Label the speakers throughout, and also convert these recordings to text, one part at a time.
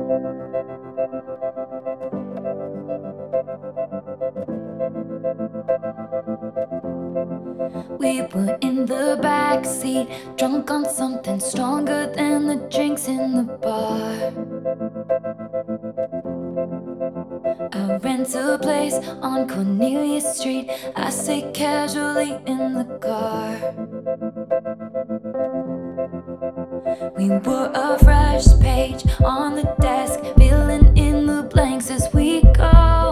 Speaker 1: We were in the backseat, drunk on something stronger than the drinks in the bar. I rent a place on Cornelia Street. I sit casually in the car. We were a fresh page on the desk, filling in the blanks as we go,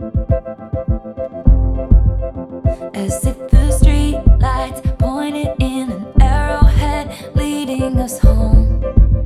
Speaker 1: as if the street lights pointed in an arrowhead leading us home.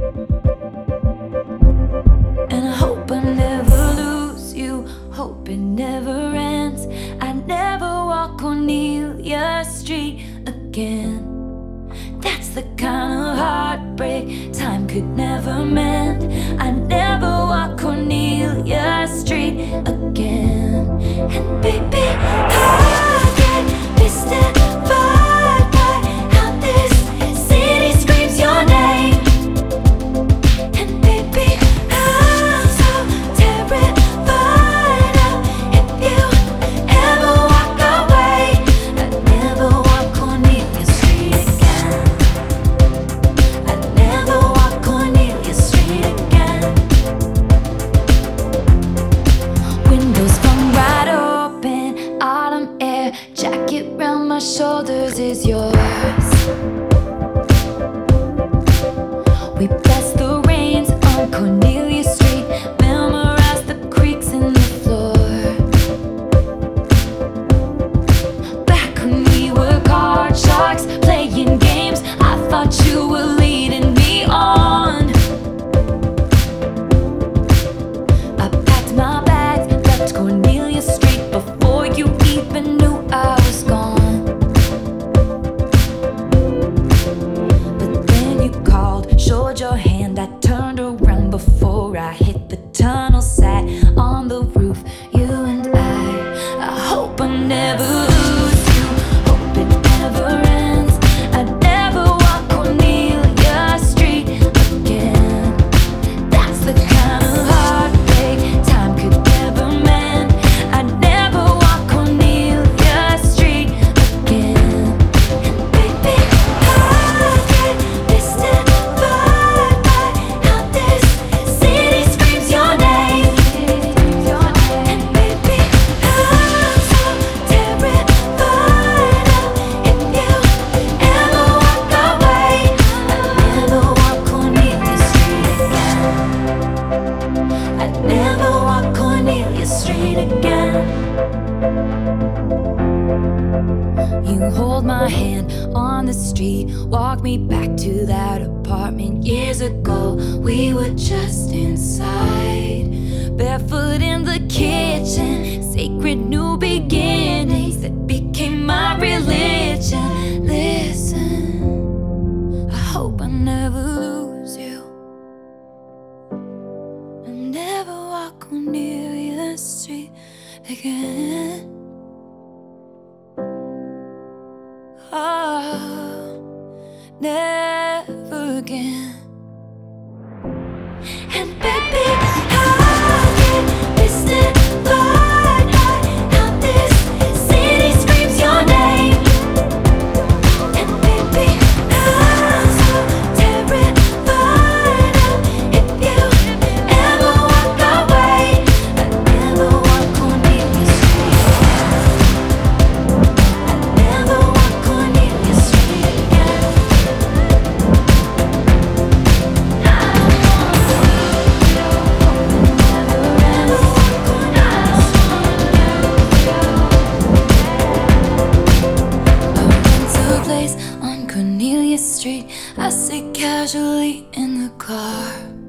Speaker 1: And I hope I never lose you, hope it never ends. I never walk Cornelia Street again. That's the kind of heartbreak time could never mend. I never walk Cornelia Street again. And baby, I get mystified by how this city screams your name. And baby, I'm so terrified of if you ever walk away. I'd never walk Cornelia Street again. I'd never walk Cornelia Street again. Windows flung wide open, autumn air, jacket round my shoulders is yours. We bless the rains on Cornelia Street, memorize the creaks in the floor. Back when we were card sharks, playing games, I thought you were leading me on. I packed my bags, left Cornelia Street before you even knew I was gone. But then you called, showed your hand, I turned around before I hit the tunnel, sat on the roof, you and I hope I never lose you, hope it never ends. I never walk Cornelia Street again. That's the kind of heartbreak time could never mend. I never walk Cornelia Street again. And baby, I get mystified by how this city screams your name. And baby, I'm so terrified of if you ever walk away. I'd never walk Cornelia Street again. I'd never walk Cornelia Street again. You hold my hand on the street, walk me back to that apartment years ago. We were just inside, barefoot in the kitchen, sacred new beginnings that became my religion. Listen, I hope I never lose you, I never walk Cornelia Street again. Oh, never again. And baby, I get mystified by how this city screams your name. And baby, I'm so terrified of if you ever walk away. I'd never walk Cornelia Street again. I'd never walk Cornelia Street again. On Cornelia Street, I sit casually in the car.